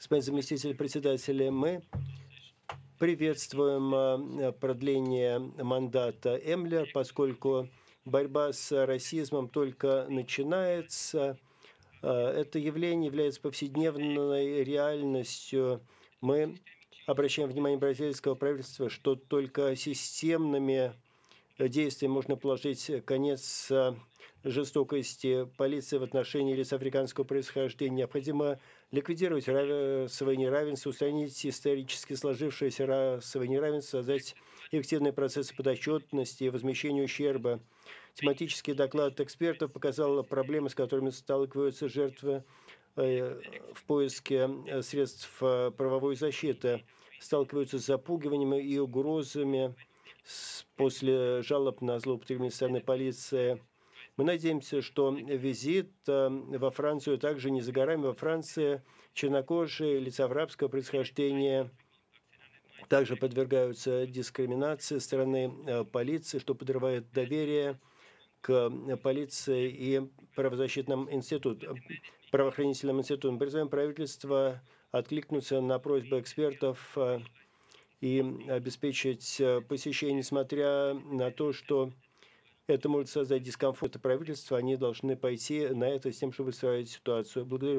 Господин заместитель председателя, мы приветствуем продление мандата Эмлер, поскольку борьба с расизмом только начинается. Это явление является повседневной реальностью. Мы обращаем внимание бразильского правительства, что только системными действий можно положить конец жестокости полиции в отношении лиц африканского происхождения. Необходимо ликвидировать расовое неравенство, устранить исторически сложившееся расовое неравенство, создать эффективные процессы подотчетности и возмещения ущерба. Тематический доклад экспертов показал проблемы, с которыми сталкиваются жертвы в поиске средств правовой защиты, сталкиваются с запугиванием и угрозами после жалоб на злоупотребление со стороны полиции. Мы надеемся, что визит во Францию также не за горами. Во Франции чернокожие, лица арабского происхождения также подвергаются дискриминации со стороны полиции, что подрывает доверие к полиции и правоохранительным институтам. Призываем правительство откликнуться на просьбы экспертов и обеспечить посещение, несмотря на то, что это может создать дискомфорт. Правительства, они должны пойти на это с тем, чтобы исправить ситуацию. Благодарю.